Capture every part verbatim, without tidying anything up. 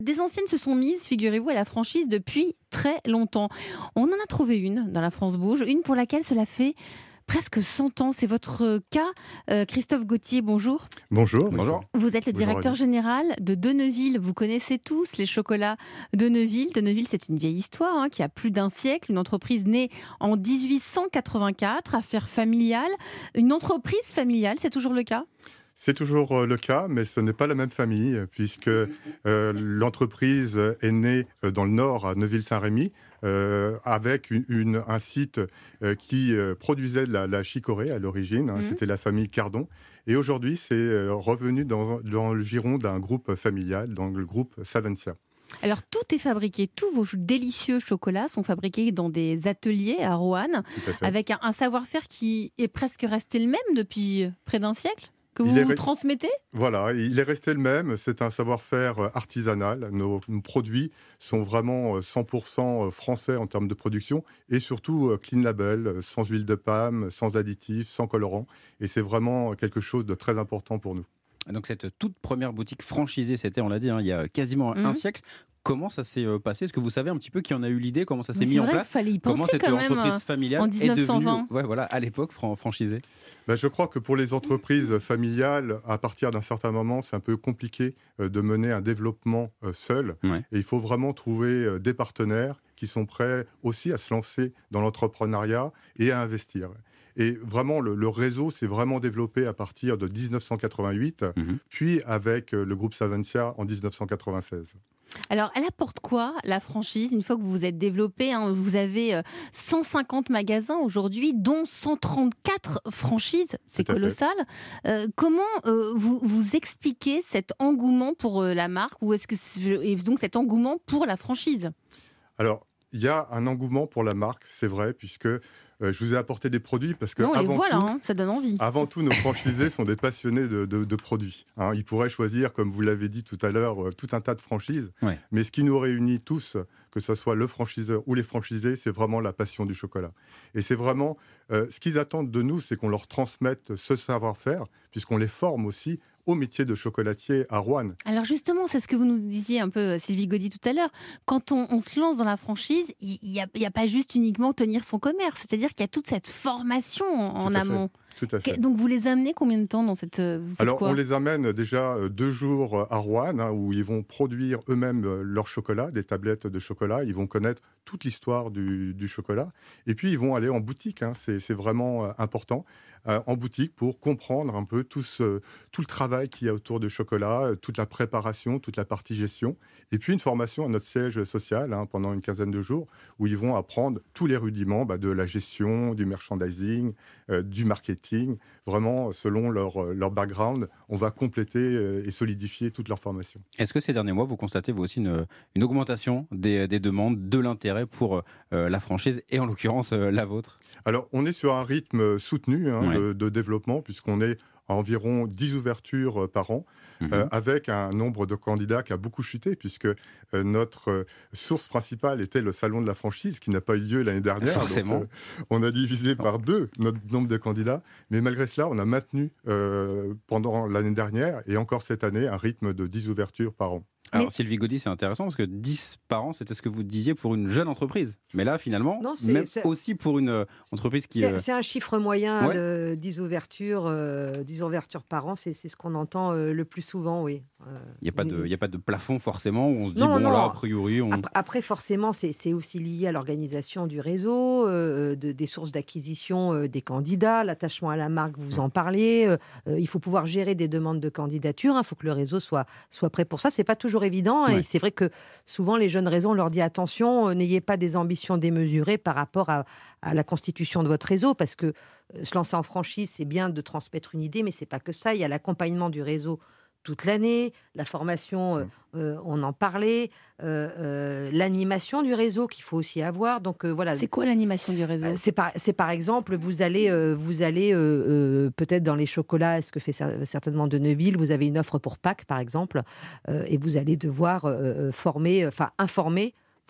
Des anciennes se sont mises, figurez-vous, à la franchise depuis très longtemps. On en a trouvé une dans la France Bouge, une pour laquelle cela fait presque cent ans. C'est votre cas. Euh, Christophe Gauthier, bonjour. Bonjour. Bonjour. Vous êtes le Bonjour, directeur général de Denneville. Vous connaissez tous les chocolats Denneville. Denneville, c'est une vieille histoire hein, qui a plus d'un siècle. Une entreprise née en dix-huit cent quatre-vingt-quatre, affaire familiale. Une entreprise familiale, c'est toujours le cas ? C'est toujours le cas, mais ce n'est pas la même famille, puisque euh, l'entreprise est née dans le nord, à Neuville-Saint-Rémy, euh, avec une, une, un site euh, qui euh, produisait de la, la chicorée à l'origine. Hein, mmh. C'était la famille Cardon. Et aujourd'hui, c'est euh, revenu dans, dans le giron d'un groupe familial, dans le groupe Savencia. Alors, tout est fabriqué, tous vos délicieux chocolats sont fabriqués dans des ateliers à Roanne, avec un, un savoir-faire qui est presque resté le même depuis près d'un siècle ? Que vous, vous re... transmettez ? Voilà, il est resté le même. C'est un savoir-faire artisanal. Nos, nos produits sont vraiment cent pour cent français en termes de production et surtout clean label, sans huile de palme, sans additifs, sans colorants. Et c'est vraiment quelque chose de très important pour nous. Donc cette toute première boutique franchisée, c'était, on l'a dit, hein, il y a quasiment mmh. un siècle. Comment ça s'est passé ? Est-ce que vous savez un petit peu qui en a eu l'idée ? Comment ça s'est Mais mis en vrai, place ? Fallait y Comment cette quand même, entreprise familiale en dix-neuf cent vingt. est devenue, ouais, voilà, à l'époque, fran- franchisée ? Ben, je crois que pour les entreprises familiales, à partir d'un certain moment, c'est un peu compliqué de mener un développement seul. Ouais. Et il faut vraiment trouver des partenaires qui sont prêts aussi à se lancer dans l'entrepreneuriat et à investir. Et vraiment, le, le réseau s'est vraiment développé à partir de dix-neuf cent quatre-vingt-huit, mmh. puis avec le groupe Savencia en dix-neuf cent quatre-vingt-seize. Alors, elle apporte quoi, la franchise, une fois que vous vous êtes développé hein, vous avez cent cinquante magasins aujourd'hui, dont cent trente-quatre franchises. C'est colossal. Euh, comment euh, vous, vous expliquez cet engouement pour euh, la marque ou est-ce que c'est, et donc cet engouement pour la franchise ? Alors, il y a un engouement pour la marque, c'est vrai, puisque Euh, je vous ai apporté des produits parce que non, avant, voilà, tout, hein, ça donne envie. avant tout, nos franchisés sont des passionnés de, de, de produits. Hein. Ils pourraient choisir, comme vous l'avez dit tout à l'heure, euh, tout un tas de franchises. Ouais. Mais ce qui nous réunit tous, que ce soit le franchiseur ou les franchisés, c'est vraiment la passion du chocolat. Et c'est vraiment euh, ce qu'ils attendent de nous, c'est qu'on leur transmette ce savoir-faire, puisqu'on les forme aussi au métier de chocolatier à Roanne. Alors justement, c'est ce que vous nous disiez un peu, Sylvie Gaudy, tout à l'heure. Quand on, on se lance dans la franchise, il n'y a, y a pas juste uniquement tenir son commerce. C'est-à-dire qu'il y a toute cette formation en, en amont. Tout à fait. Donc vous les amenez combien de temps dans cette... Alors quoi on les amène déjà deux jours à Roanne, hein, où ils vont produire eux-mêmes leur chocolat, des tablettes de chocolat. Ils vont connaître toute l'histoire du, du chocolat. Et puis ils vont aller en boutique, hein, c'est, c'est vraiment important. Euh, en boutique pour comprendre un peu tout, ce, tout le travail qu'il y a autour du chocolat, toute la préparation, toute la partie gestion. Et puis une formation à notre siège social hein, pendant une quinzaine de jours où ils vont apprendre tous les rudiments bah, de la gestion, du merchandising, euh, du marketing. Vraiment, selon leur, leur background, on va compléter euh, et solidifier toute leur formation. Est-ce que ces derniers mois, vous constatez vous aussi une, une augmentation des, des demandes, de l'intérêt pour euh, la franchise et en l'occurrence euh, la vôtre ? Alors, on est sur un rythme soutenu hein, ouais. de, de développement, puisqu'on est à environ dix ouvertures par an, mmh. euh, avec un nombre de candidats qui a beaucoup chuté, puisque euh, notre euh, source principale était le salon de la franchise, qui n'a pas eu lieu l'année dernière. Forcément. Donc, euh, on a divisé par deux notre nombre de candidats, mais malgré cela, on a maintenu euh, pendant l'année dernière, et encore cette année, un rythme de dix ouvertures par an. Alors, mais... Sylvie Gaudy, c'est intéressant parce que dix par an, c'était ce que vous disiez pour une jeune entreprise. Mais là, finalement, non, c'est, même c'est... aussi pour une euh, entreprise qui... C'est, euh... c'est un chiffre moyen ouais. de dix ouvertures, euh, dix ouvertures par an. C'est, c'est ce qu'on entend euh, le plus souvent, oui. Il euh, n'y a, a pas de plafond, forcément, où on se dit, non, bon, non. là, a priori... On... Après, après, forcément, c'est, c'est aussi lié à l'organisation du réseau, euh, de, des sources d'acquisition euh, des candidats, l'attachement à la marque, vous en parlez. Euh, il faut pouvoir gérer des demandes de candidature. Il hein, faut que le réseau soit, soit prêt pour ça. Ce n'est pas toujours évident. Ouais. Et c'est vrai que souvent, les jeunes réseaux, on leur dit attention, euh, n'ayez pas des ambitions démesurées par rapport à, à la constitution de votre réseau, parce que euh, se lancer en franchise, c'est bien de transmettre une idée, mais ce n'est pas que ça. Il y a l'accompagnement du réseau toute l'année, la formation, euh, euh, on en parlait, euh, euh, l'animation du réseau qu'il faut aussi avoir. Donc, euh, voilà. C'est quoi l'animation du réseau ? c'est par, c'est par exemple, vous allez, euh, vous allez euh, euh, peut-être dans les chocolats, ce que fait certainement Denneville, vous avez une offre pour Pâques, par exemple, euh, et vous allez devoir euh, former, enfin informer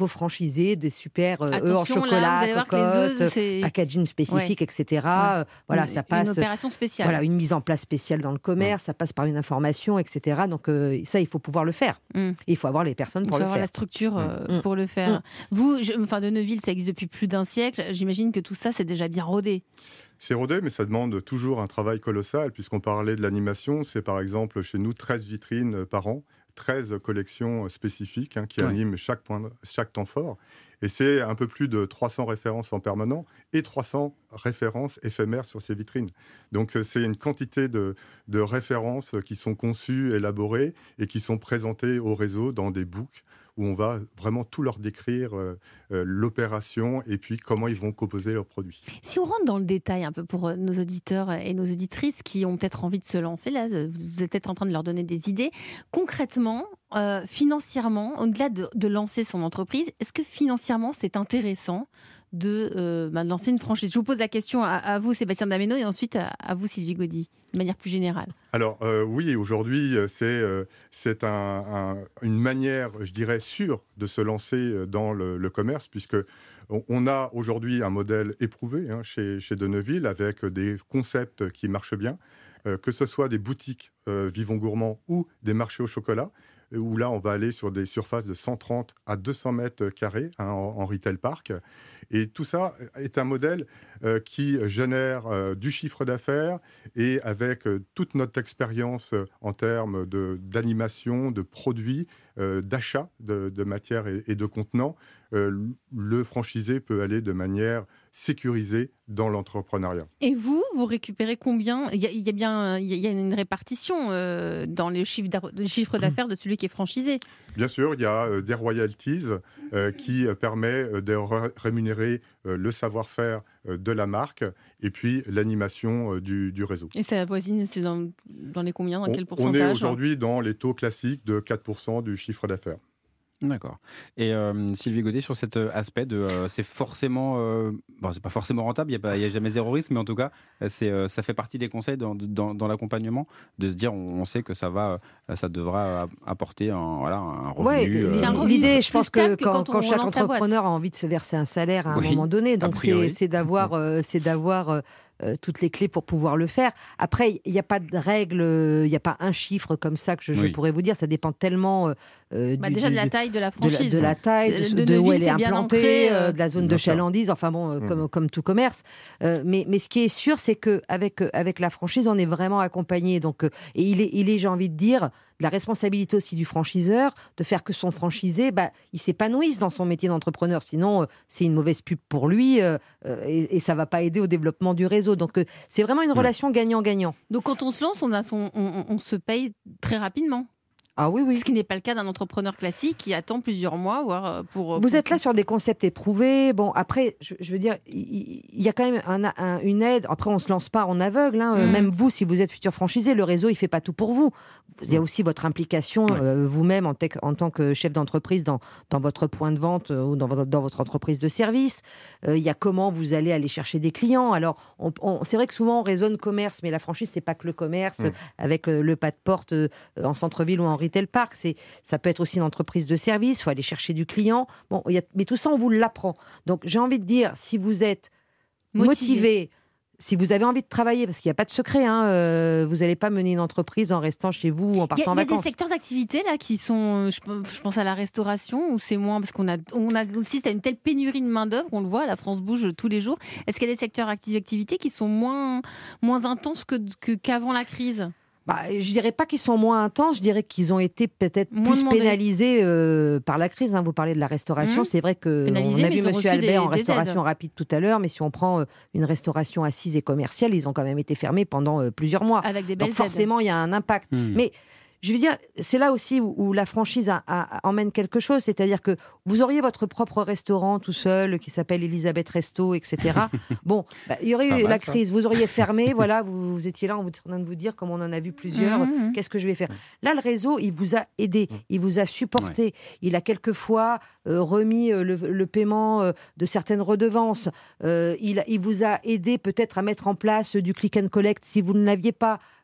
vos franchisés, des super euh, œufs en Attention, là, chocolat, vous allez voir que les cocottes, œufs, c'est- packaging spécifique, Ouais. et cetera. Euh, Voilà, une, ça passe. Une opération spéciale. Voilà, une mise en place spéciale dans le commerce, ça passe par une information, et cetera. Donc euh, ça, il faut pouvoir le faire. Mm. Et il faut avoir les personnes Il pour faut le avoir faire. la structure euh, Mm. pour le faire. Mm. Vous, je, enfin, de Neuville, ça existe depuis plus d'un siècle. J'imagine que tout ça, c'est déjà bien rodé. C'est rodé, mais ça demande toujours un travail colossal, puisqu'on parlait de l'animation. C'est par exemple chez nous treize vitrines par an, treize collections spécifiques hein, qui Ouais. animent chaque, point, chaque temps fort. Et c'est un peu plus de trois cents références en permanent et trois cents références éphémères sur ces vitrines. Donc euh, c'est une quantité de, de références qui sont conçues, élaborées et qui sont présentées au réseau dans des books où on va vraiment tout leur décrire, euh, euh, l'opération et puis comment ils vont composer leurs produits. Si on rentre dans le détail un peu pour euh, nos auditeurs et nos auditrices qui ont peut-être envie de se lancer, là, vous êtes peut-être en train de leur donner des idées. Concrètement, euh, financièrement, au-delà de, de lancer son entreprise, est-ce que financièrement, c'est intéressant de, euh, bah, de lancer une franchise? Je vous pose la question à, à vous, Sébastien Dameno, et ensuite à, à vous, Sylvie Gaudy, de manière plus générale. Alors euh, oui, aujourd'hui, euh, c'est euh, c'est un, un, une manière, je dirais, sûre de se lancer dans le, le commerce, puisque on, on a aujourd'hui un modèle éprouvé hein, chez, chez De Neuville, avec des concepts qui marchent bien, euh, que ce soit des boutiques euh, Vivons Gourmands ou des marchés au chocolat, où là, on va aller sur des surfaces de cent trente à deux cents mètres carrés hein, en, en retail park. Et tout ça est un modèle euh, qui génère euh, du chiffre d'affaires et avec euh, toute notre expérience euh, en termes de, d'animation, de produits, euh, d'achat de, de matières et, et de contenants, euh, le franchisé peut aller de manière sécurisée dans l'entrepreneuriat. Et vous, vous récupérez combien? Il y, a, il y a bien il y a une répartition euh, dans les chiffres, le chiffre d'affaires de celui qui est franchisé. Bien sûr, il y a euh, des royalties euh, qui euh, permet euh, de ré- rémunérer euh, le savoir-faire euh, de la marque et puis l'animation euh, du, du réseau. Et ça avoisine, c'est dans, dans les combien, dans On, quel on pourcentage? est aujourd'hui dans les taux classiques de quatre pour cent du chiffre d'affaires. D'accord. Et euh, Sylvie Gaudet, sur cet aspect de euh, c'est forcément, euh, bon, c'est pas forcément rentable, il n'y a, y a jamais zéro risque, mais en tout cas, c'est, euh, ça fait partie des conseils dans, dans, dans l'accompagnement, de se dire on, on sait que ça va, ça devra apporter un, voilà, un revenu. Ouais, euh, c'est un revenu l'idée, plus je pense stable que que quand, quand on quand chaque relance sa boîte. entrepreneur a envie de se verser un salaire à un Oui, moment donné, a donc priori. c'est, c'est d'avoir, euh, c'est d'avoir euh, euh, toutes les clés pour pouvoir le faire. Après, il n'y a pas de règle, il n'y a pas un chiffre comme ça que je, je Oui. pourrais vous dire. Ça dépend tellement euh, euh, Bah du- déjà du- de la du- taille de la de la, franchise. de la taille, de, De de où Neuville, elle est c'est bien implantée, ancré, euh, euh, de la zone bien de sûr. chalandise, enfin bon, euh, Mmh. comme, comme tout commerce. Euh, mais, mais ce qui est sûr, c'est qu'avec avec la franchise, on est vraiment accompagné. Donc, euh, et il est, il est, j'ai envie de dire, de la responsabilité aussi du franchiseur de faire que son franchisé, bah, il s'épanouisse dans son métier d'entrepreneur. Sinon, euh, c'est une mauvaise pub pour lui euh, euh, et, et ça ne va pas aider au développement du réseau. Donc, euh, c'est vraiment une relation gagnant-gagnant. Donc quand on se lance, on, a son, on, on se paye très rapidement. Ah oui, oui. Ce qui n'est pas le cas d'un entrepreneur classique qui attend plusieurs mois voire pour. Vous pour- êtes là sur des concepts éprouvés. Bon, après, je, je veux dire, il, il y a quand même un, un- une aide. Après, on ne se lance pas en aveugle. Hein. Euh, Mm. Même vous, si vous êtes futur franchisé, le réseau, il ne fait pas tout pour vous. Il y a aussi votre implication Ouais. euh, vous-même en, tec- en tant que chef d'entreprise dans, dans votre point de vente euh, ou dans votre, dans votre entreprise de service. Euh, il y a comment vous allez aller chercher des clients. Alors, on, on- c'est vrai que souvent, on raisonne commerce, mais la franchise, c'est pas que le commerce Mm. euh, avec euh, le pas de porte euh, en centre-ville ou en retail park. C'est Ça peut être aussi une entreprise de service, il faut aller chercher du client. Bon, il y a, mais tout ça, on vous l'apprend. Donc, j'ai envie de dire, si vous êtes Motivé. motivé, si vous avez envie de travailler, parce qu'il n'y a pas de secret, hein, euh, vous n'allez pas mener une entreprise en restant chez vous ou en Il y a, partant en il y a des vacances. secteurs d'activité là qui sont, je, pense- je pense à la restauration, où c'est moins, parce qu'on a, on a aussi c'est une telle pénurie de main d'œuvre, on le voit, la France bouge tous les jours. Est-ce qu'il y a des secteurs d'activité qui sont moins, moins intenses que, que- qu'avant la crise? Bah, je dirais pas qu'ils sont moins intenses, je dirais qu'ils ont été peut-être Moins plus demandés. pénalisés euh, par la crise. Hein. Vous parlez de la restauration, Mmh. c'est vrai que Pénalisés, on a mais vu ils ont Monsieur reçu des- Albert en des restauration aides. rapide tout à l'heure, mais si on prend euh, une restauration assise et commerciale, ils ont quand même été fermés pendant euh, plusieurs mois. Avec des belles Donc forcément, il y a un impact. Hmm. Mais je veux dire, c'est là aussi où, où la franchise a- a- a- emmène quelque chose, c'est-à-dire que vous auriez votre propre restaurant tout seul qui s'appelle Elisabeth Resto, et cetera. Bon, bah, il y aurait Pas eu mal, la ça. crise, vous auriez fermé, voilà, vous, vous étiez là en train de vous dire, comme on en a vu plusieurs, Mmh, mmh. qu'est-ce que je vais faire? Là, le réseau, il vous a aidé, il vous a supporté, il a quelquefois euh, remis euh, le, le paiement euh, de certaines redevances, Euh, il, il vous a aidé peut-être à mettre en place du click and collect si vous ne l'aviez pas.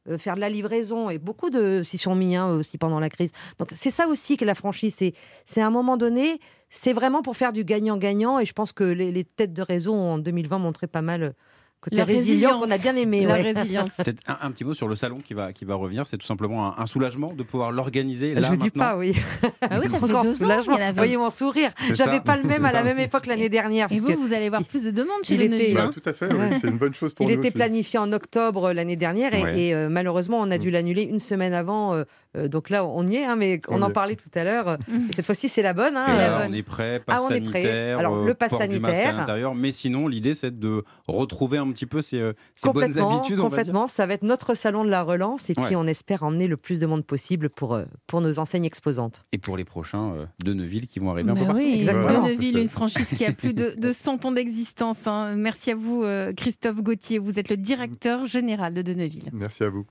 euh, faire de la livraison, et beaucoup de s'y sont mis hein, aussi pendant la crise. Donc c'est ça aussi que la franchise, c'est, c'est à un moment donné, c'est vraiment pour faire du gagnant-gagnant, et je pense que les, les têtes de réseau ont, en deux mille vingt montré pas mal côté La résilient résilience. qu'on a bien aimé. La ouais. résilience. Peut-être un, un petit mot sur le salon qui va, qui va revenir. C'est tout simplement un, un soulagement de pouvoir l'organiser Je là ne dis maintenant. pas, oui. Ah oui, ça fait Encore deux ans. soulagement. Il y en avait- Voyez mon sourire. C'est J'avais ça. pas le même à C'est la ça. même époque l'année dernière. Et Parce vous, que vous allez voir plus de demandes chez il les était- Neuville. Bah, hein. tout à fait, oui, Ouais. c'est une bonne chose pour il nous était aussi. planifié en octobre l'année dernière et, Ouais. et, euh, malheureusement on a dû l'annuler une semaine avant. euh, euh, donc là on y est, hein, mais on, On y en est. parlait tout à l'heure. euh, et cette fois-ci c'est la bonne. hein, Et la là, bonne. on est prêt, passe Ah, on est prêt. sanitaire, Alors, euh, le pass port du masque à sanitaire. l'intérieur. Mais sinon, l'idée, c'est de retrouver un petit peu ces, euh, ces bonnes Complètement, habitudes, on va dire. complètement. Ça va être notre salon de la relance et puis Ouais. on espère emmener le plus de monde possible pour, euh, pour nos enseignes exposantes. Et pour les prochains euh, de Neuville qui vont arriver un Bah peu partout. oui, Exactement. de Neuville, Tout à fait. une franchise qui a plus de, de cent ans d'existence. hein. Merci à vous, euh, Christophe Gauthier. Vous êtes le directeur général de De Neuville. Merci à vous.